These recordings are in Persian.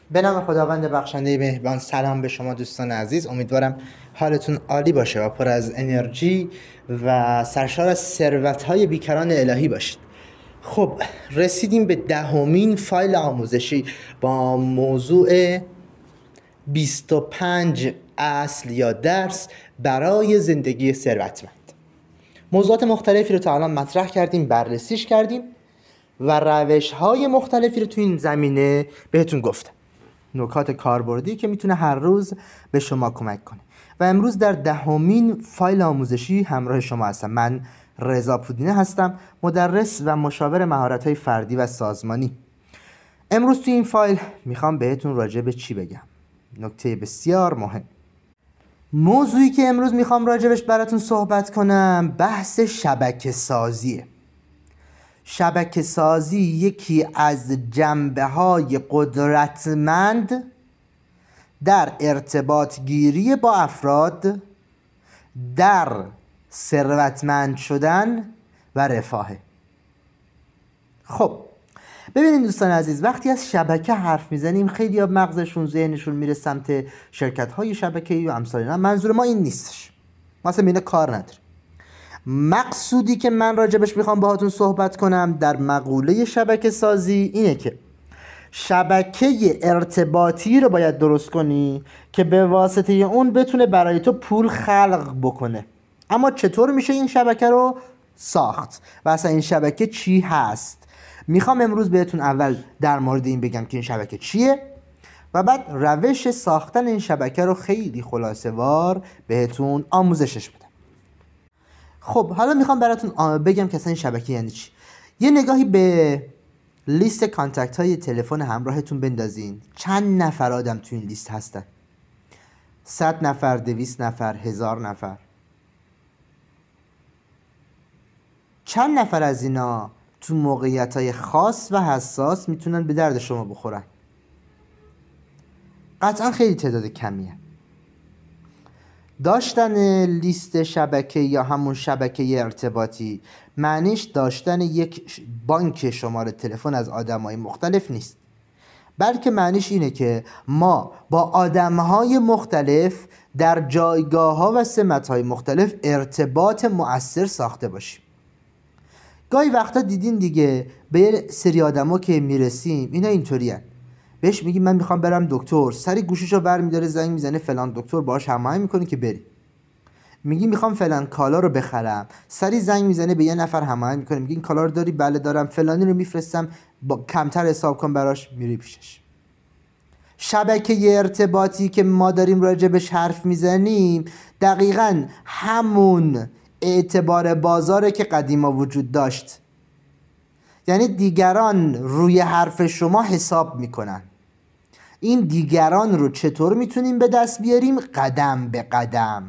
به نام خداوند بخشنده مهربان. سلام به شما دوستان عزیز، امیدوارم حالتون عالی باشه و پر از انرژی و سرشار از ثروت‌های بیکران الهی باشید. خب رسیدیم به 10مین فایل آموزشی با موضوع 25 اصل یا درس برای زندگی ثروتمند. موضوعات مختلفی رو تا الان مطرح کردیم، بررسیش کردیم و روش‌های مختلفی رو تو این زمینه بهتون گفتم. نکات کاربردی که میتونه هر روز به شما کمک کنه. و امروز در 10مین فایل آموزشی همراه شما هستم. من رضا پودینه هستم، مدرس و مشاور مهارت‌های فردی و سازمانی. امروز تو این فایل میخوام بهتون راجع به چی بگم؟ نکته بسیار مهم. موضوعی که امروز میخوام راجبش براتون صحبت کنم بحث شبکه سازیه. شبکه سازی یکی از جنبه‌های قدرتمند در ارتباط گیری با افراد، در ثروتمند شدن و رفاهه. خب ببینید دوستان عزیز، وقتی از شبکه حرف میزنیم خیلی ها مغزشون ذهنشون میره سمت شرکت‌های شبکه‌ای و امثال اینا. منظور ما این نیستش، ما اصلا اینه کار نداریم. مقصودی که من راجبش میخوام باهاتون صحبت کنم در مقوله شبکه سازی اینه که شبکه ارتباطی رو باید درست کنی که به واسطه اون بتونه برای تو پول خلق بکنه. اما چطور میشه این شبکه رو ساخت و اصلا این شبکه چی هست؟ میخوام امروز بهتون اول در مورد این بگم که این شبکه چیه و بعد روش ساختن این شبکه رو خیلی خلاصه وار بهتون آموزشش بدم. خب حالا میخوام براتون بگم که اصلا این شبکه یعنی چی. یه نگاهی به لیست کانتکت های تلفن همراهتون بندازین. چند نفر آدم تو این لیست هستن؟ 100 نفر، 200 نفر، 1000 نفر. چند نفر از اینا تو موقعیت های خاص و حساس میتونن به درد شما بخورن؟ قطعا خیلی تعداد کمیه. داشتن لیست شبکه یا همون شبکه ارتباطی معنیش داشتن یک بانک شماره تلفن از آدم‌های مختلف نیست، بلکه معنیش اینه که ما با آدم‌های مختلف در جایگاه‌ها و سمت‌های مختلف ارتباط مؤثر ساخته باشیم. گاهی وقتا دیدین دیگه به یه سری آدم‌ها که میرسیم اینا اینطورین، بهش میگیم من میخوام برم دکتر، سری گوشیشو برمی‌داره زنگ میزنه فلان دکتر، باهاش هماهنگ میکنه که بری. میگی میخوام فلان کالا رو بخرم، سری زنگ میزنه به یه نفر هماهنگ میکنه، میگی این کالا رو داری؟ بله دارم، فلانی رو میفرستم با کمتر حساب کن براش، میری پیشش. شبکه ارتباطی که ما داریم راجبش حرف میزنیم دقیقاً همون اعتبار بازاره که قدیما وجود داشت. یعنی دیگران روی حرف شما حساب میکنن. این دیگران رو چطور میتونیم به دست بیاریم؟ قدم به قدم.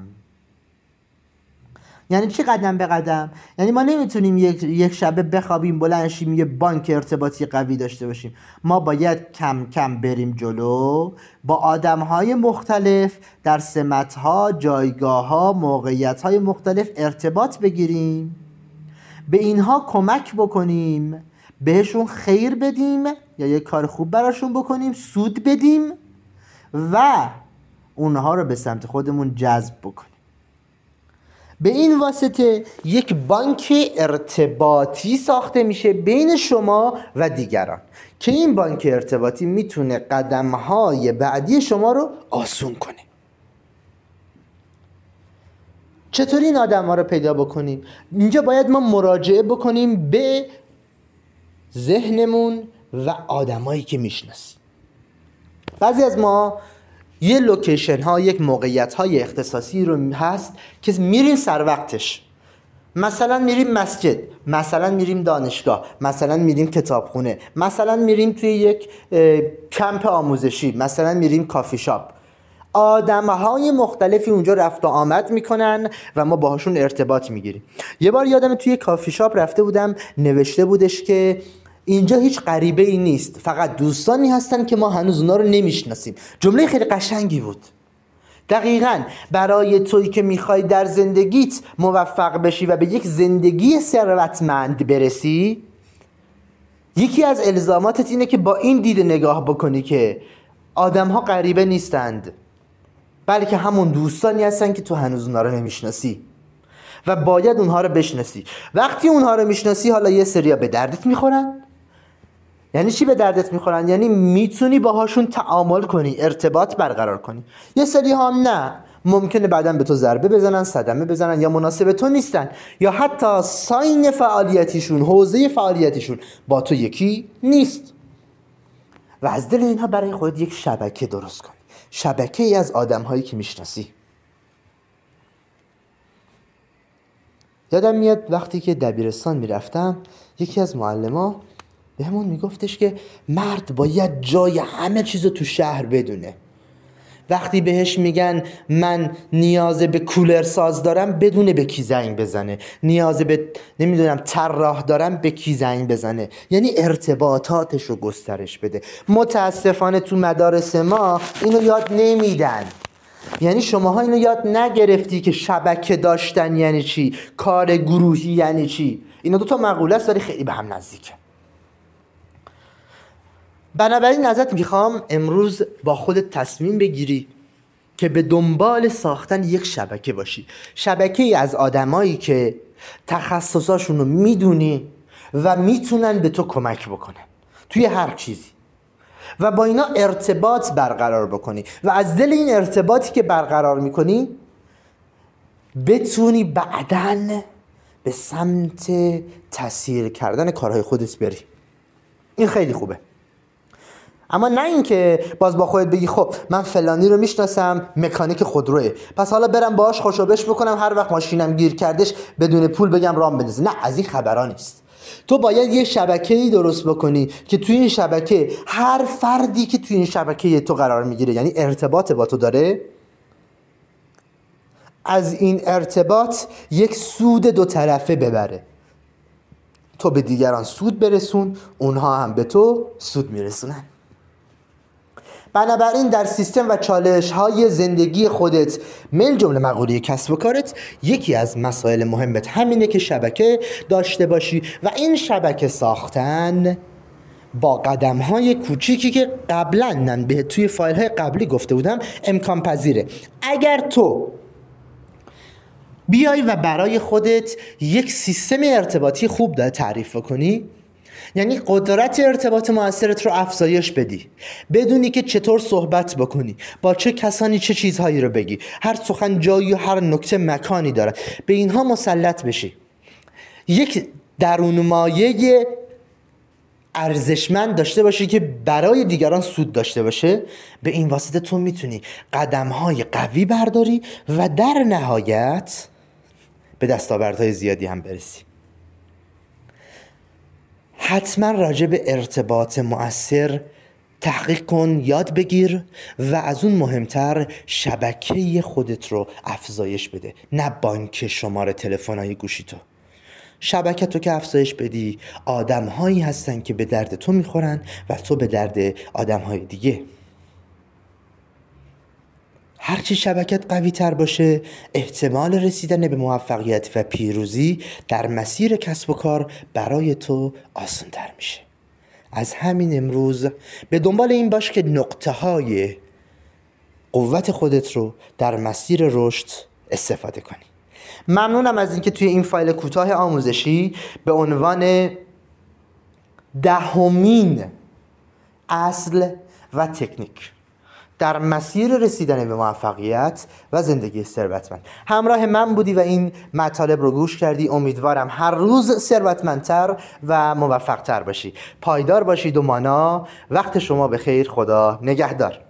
یعنی چی قدم به قدم؟ یعنی ما نمیتونیم یک شبه بخوابیم بلند شیم یه بانک ارتباطی قوی داشته باشیم. ما باید کم کم بریم جلو، با آدم‌های مختلف در سمت‌ها، جایگاه‌ها، موقعیت‌های مختلف ارتباط بگیریم، به اینها کمک بکنیم، بهشون خیر بدیم یا یک کار خوب براشون بکنیم، سود بدیم و اونها رو به سمت خودمون جذب بکنیم. به این واسطه یک بانک ارتباطی ساخته میشه بین شما و دیگران که این بانک ارتباطی میتونه قدم‌های بعدی شما رو آسون کنه. چطوری این آدم‌ها رو پیدا بکنیم؟ اینجا باید ما مراجعه بکنیم به ذهنمون و آدمایی که میشناسیم. بعضی از ما یه لوکیشن ها، یک موقعیت های اختصاصی رو هست که میریم سر وقتش. مثلا میریم مسجد، مثلا میریم دانشگاه، مثلا میریم کتابخونه، مثلا میریم توی یک کمپ آموزشی، مثلا میریم کافی شاپ. آدم‌های مختلفی اونجا رفت و آمد میکنن و ما باهاشون ارتباط میگیریم. یه بار یادم توی کافی شاپ رفته بودم، نوشته بودش که اینجا هیچ غریبه ای نیست، فقط دوستانی هستن که ما هنوز اونا رو نمیشناسیم. جمله خیلی قشنگی بود. دقیقاً برای تویی که میخوای در زندگیت موفق بشی و به یک زندگی ثروتمند برسی، یکی از الزاماتت اینه که با این دید نگاه بکنی که آدم‌ها غریبه نیستند، بلکه همون دوستانی هستن که تو هنوز اونها رو نمیشناسی و باید اونها رو بشناسی. وقتی اونها رو میشناسی، حالا یه سریا به دردت میخورن. یعنی چی به دردت میخورن؟ یعنی میتونی باهاشون تعامل کنی، ارتباط برقرار کنی. یه سری ها نه، ممکنه بعداً به تو ضربه بزنن، صدمه بزنن، یا مناسب تو نیستن، یا حتی ساین فعالیتیشون، حوزه فعالیتیشون با تو یکی نیست. و از دل اینها برای خودت یک شبکه درست کن، شبکه ای از آدم هایی که میشناسی. یادم میاد وقتی که دبیرستان میرفتم، یکی از معلما به همون میگفتش که مرد باید جای همه چیزو تو شهر بدونه. وقتی بهش میگن من نیاز به کولر ساز دارم، بدونه به کی زنگ بزنه. نیاز به نمیدونم طراح دارم، به کی زنگ بزنه. یعنی ارتباطاتش رو گسترش بده. متاسفانه تو مدارس ما اینو یاد نمیدن. یعنی شماها اینو یاد نگرفتی که شبکه داشتن یعنی چی، کار گروهی یعنی چی. اینا دو تا مقوله است ولی خیلی به هم نزدیکه. بنابراین ازت میخوام امروز با خودت تصمیم بگیری که به دنبال ساختن یک شبکه باشی. شبکه‌ای از آدمایی که تخصصاشون رو میدونی و میتونن به تو کمک بکنن توی هر چیزی و با اینا ارتباط برقرار بکنی و از دل این ارتباطی که برقرار میکنی بتونی بعداً به سمت تسهیل کردن کارهای خودت بری. این خیلی خوبه. اما نه این که باز با خودت بگی خب من فلانی رو میشناسم، مکانیک خودروه، پس حالا برم باهاش خوشوبش بکنم، هر وقت ماشینم گیر کردش بدون پول بگم رام بندازه. نه، از این خبرا نیست. تو باید یه شبکه‌ای درست بکنی که توی این شبکه هر فردی که توی این شبکه تو قرار میگیره، یعنی ارتباط با تو داره، از این ارتباط یک سود دو طرفه ببره. تو به دیگران سود برسون، اونها هم به تو سود میرسونن. بنابراین در سیستم و چالش‌های زندگی خودت، من جمله مقوله کسب و کارت، یکی از مسائل مهمت همینه که شبکه داشته باشی و این شبکه ساختن با قدم‌های کوچیکی که قبلا من به توی فایل‌های قبلی گفته بودم امکان پذیره. اگر تو بیای و برای خودت یک سیستم ارتباطی خوب داره تعریف کنی، یعنی قدرت ارتباط مؤثرت رو افزایش بدی، بدونی که چطور صحبت بکنی، با چه کسانی چه چیزهایی رو بگی، هر سخن جایی و هر نکته مکانی داره، به اینها مسلط بشی، یک درون مایه ارزشمند داشته باشی که برای دیگران سود داشته باشه، به این واسطه تو میتونی قدم‌های قوی برداری و در نهایت به دستاوردهای زیادی هم برسی. حتما راجع به ارتباط مؤثر تحقیق کن، یاد بگیر و از اون مهمتر شبکه خودت رو افزایش بده، نه بانک شماره تلفن‌های گوشی تو. شبکه تو که افزایش بدی، آدم‌هایی هستن که به درد تو میخورن و تو به درد آدم‌های دیگه. هرچی شبکت قوی تر باشه، احتمال رسیدن به موفقیت و پیروزی در مسیر کسب و کار برای تو آسان تر میشه. از همین امروز به دنبال این باش که نقطه های قوت خودت رو در مسیر رشد استفاده کنی. ممنونم از اینکه توی این فایل کوتاه آموزشی به عنوان 10مین اصل و تکنیک در مسیر رسیدن به موفقیت و زندگی ثروتمند همراه من بودی و این مطالب رو گوش کردی. امیدوارم هر روز ثروتمندتر و موفقتر باشی. پایدار باشید و مانا. وقت شما بخیر. خدا نگهدار.